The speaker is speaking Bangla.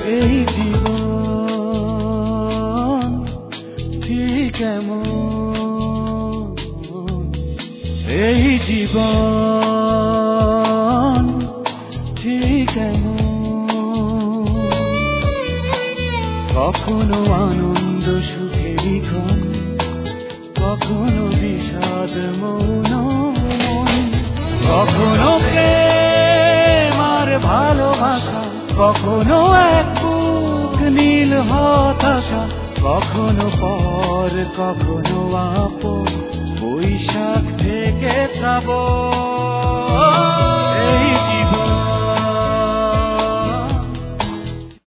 এই জীবন ঠিক কেমন, এই জীবন ঠিক কেমন। কখনো আনন্দ সুখেরই ক্ষণ, কখনো বিষাদ মৌন মন, কখনো প্রেম আর ভালোবাসা, কখনো এক বুক নীল হতাশা, কখনো পর কখনো আপন, বৈশাখ থেকে শ্রাবণ। এই